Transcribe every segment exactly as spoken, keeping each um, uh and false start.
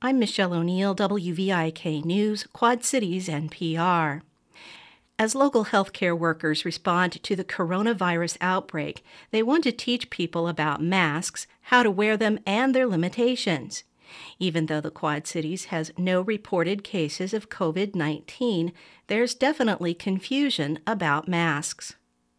I'm Michelle O'Neill, W V I K News, Quad Cities N P R. As local healthcare workers respond to the coronavirus outbreak, they want to teach people about masks, how to wear them, and their limitations. Even though the Quad Cities has no reported cases of covid nineteen, there's definitely confusion about masks.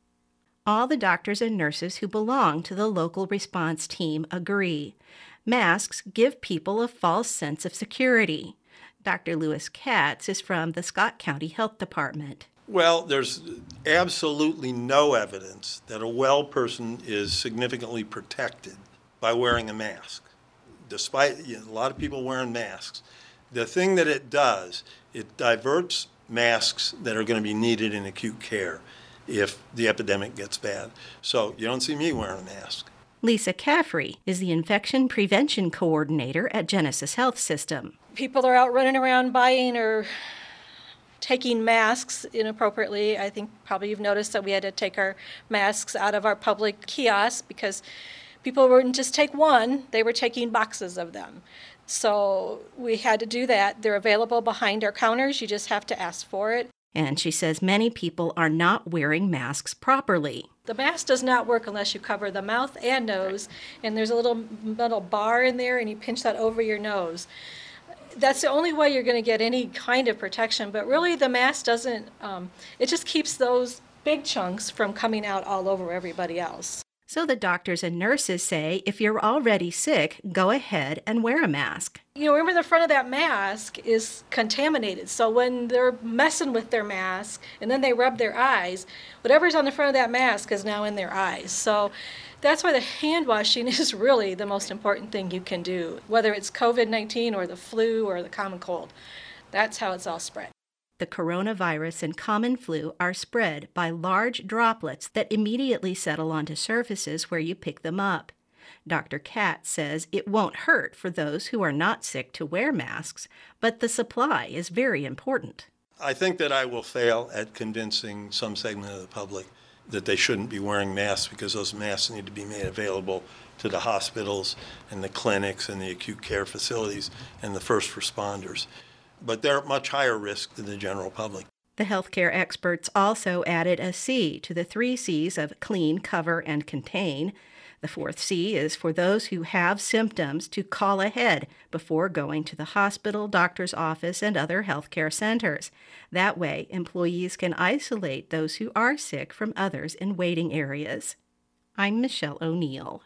All the doctors and nurses who belong to the local response team agree. Masks give people a false sense of security. Doctor Lewis Katz is from the Scott County Health Department. Well, there's absolutely no evidence that a well person is significantly protected by wearing a mask. Despite you know, a lot of people wearing masks, the thing that it does, it diverts masks that are going to be needed in acute care if the epidemic gets bad. So you don't see me wearing a mask. Lisa Caffrey is the Infection Prevention Coordinator at Genesis Health System. People are out running around buying or taking masks inappropriately. I think probably you've noticed that we had to take our masks out of our public kiosks because people wouldn't just take one, they were taking boxes of them. So we had to do that. They're available behind our counters. You just have to ask for it. And she says many people are not wearing masks properly. The mask does not work unless you cover the mouth and nose, and there's a little metal bar in there, and you pinch that over your nose. That's the only way you're going to get any kind of protection, but really the mask doesn't, um, it just keeps those big chunks from coming out all over everybody else. So the doctors and nurses say if you're already sick, go ahead and wear a mask. You know, remember the front of that mask is contaminated, so when they're messing with their mask and then they rub their eyes, whatever's on the front of that mask is now in their eyes. So that's why the hand washing is really the most important thing you can do, whether it's covid nineteen or the flu or the common cold. That's how it's all spread. The coronavirus and common flu are spread by large droplets that immediately settle onto surfaces where you pick them up. Doctor Katz says it won't hurt for those who are not sick to wear masks, but the supply is very important. I think that I will fail at convincing some segment of the public that they shouldn't be wearing masks because those masks need to be made available to the hospitals and the clinics and the acute care facilities and the first responders. But they're at much higher risk than the general public. The healthcare experts also added a C to the three C's of clean, cover, and contain. The fourth C is for those who have symptoms to call ahead before going to the hospital, doctor's office, and other healthcare centers. That way, employees can isolate those who are sick from others in waiting areas. I'm Michelle O'Neill.